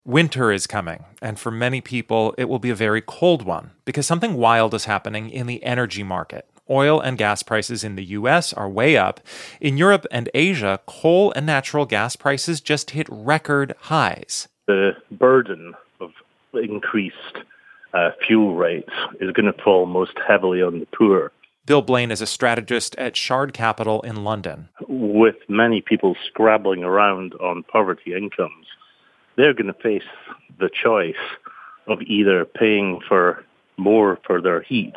Winter is coming, and for many people, it will be a very cold one because something wild is happening in the energy market. Oil and gas prices in the US are way up. In Europe and Asia, coal and natural gas prices just hit record highs. The burden of increased fuel rates is going to fall most heavily on the poor. Bill Blaine is a strategist at Shard Capital in London. With many people scrabbling around on poverty incomes, they're going to face the choice of either paying for more for their heat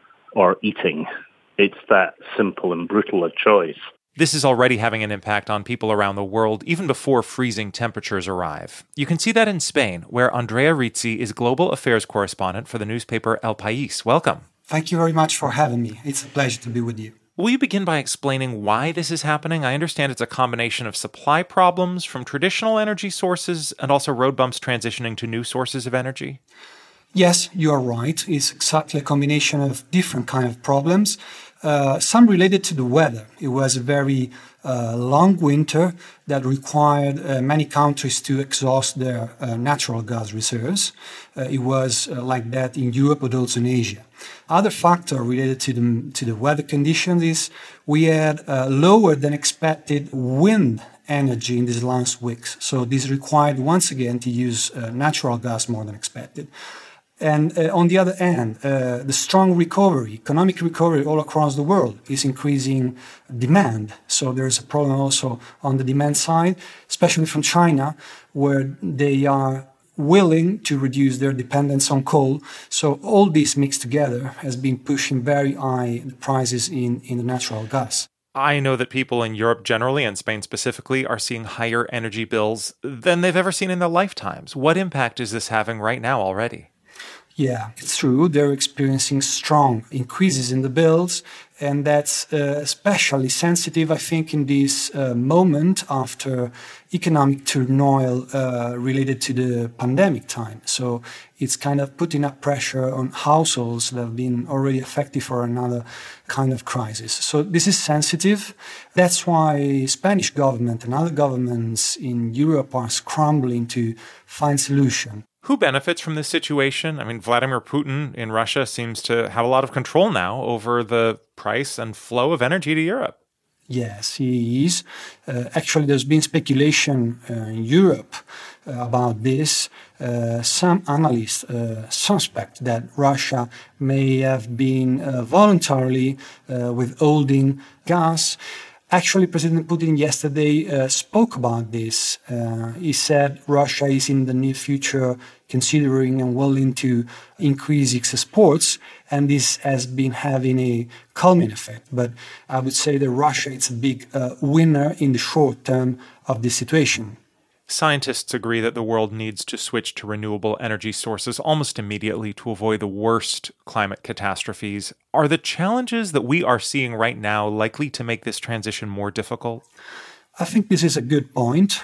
or eating. It's that simple and brutal a choice. This is already having an impact on people around the world, even before freezing temperatures arrive. You can see that in Spain, where Andrea Rizzi is global affairs correspondent for the newspaper El País. Welcome. Thank you very much for having me. It's a pleasure to be with you. Will you begin by explaining why this is happening? I understand it's a combination of supply problems from traditional energy sources and also road bumps transitioning to new sources of energy. Yes, you are right. It's exactly a combination of different kind of problems. Some related to the weather. It was a very long winter that required many countries to exhaust their natural gas reserves. It was like that in Europe, but also in Asia. Other factor related to the weather conditions is we had lower than expected wind energy in these last weeks. So this required once again to use natural gas more than expected. And on the other hand, the strong recovery, economic recovery all across the world is increasing demand. So there's a problem also on the demand side, especially from China, where they are willing to reduce their dependence on coal. So all this mixed together has been pushing very high prices in the natural gas. I know that people in Europe generally and Spain specifically are seeing higher energy bills than they've ever seen in their lifetimes. What impact is this having right now already? Yeah, it's true. They're experiencing strong increases in the bills, and that's especially sensitive, I think, in this moment after economic turmoil related to the pandemic time. So it's kind of putting up pressure on households that have been already affected for another kind of crisis. So this is sensitive. That's why Spanish government and other governments in Europe are scrambling to find solutions. Who benefits from this situation? I mean, Vladimir Putin in Russia seems to have a lot of control now over the price and flow of energy to Europe. Yes, he is. Actually, there's been speculation in Europe about this. Some analysts suspect that Russia may have been voluntarily withholding gas. Actually, President Putin yesterday spoke about this. He said Russia is in the near future considering and willing to increase its exports, and this has been having a calming effect. But I would say that Russia is a big winner in the short term of this situation. Scientists agree that the world needs to switch to renewable energy sources almost immediately to avoid the worst climate catastrophes. Are the challenges that we are seeing right now likely to make this transition more difficult? I think this is a good point.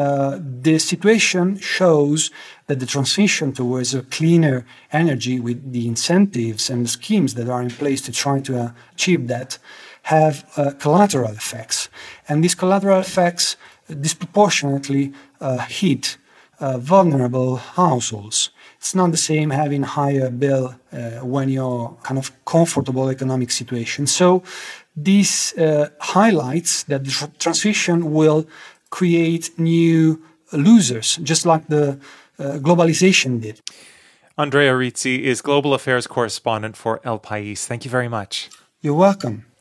The situation shows that the transition towards a cleaner energy with the incentives and the schemes that are in place to try to achieve that have collateral effects. And these collateral effects disproportionately hit vulnerable households. It's not the same having higher bill when you're kind of comfortable economic situation. So this highlights that the transition will create new losers, just like the globalization did. Andrea Rizzi is Global Affairs Correspondent for El País. Thank you very much. You're welcome.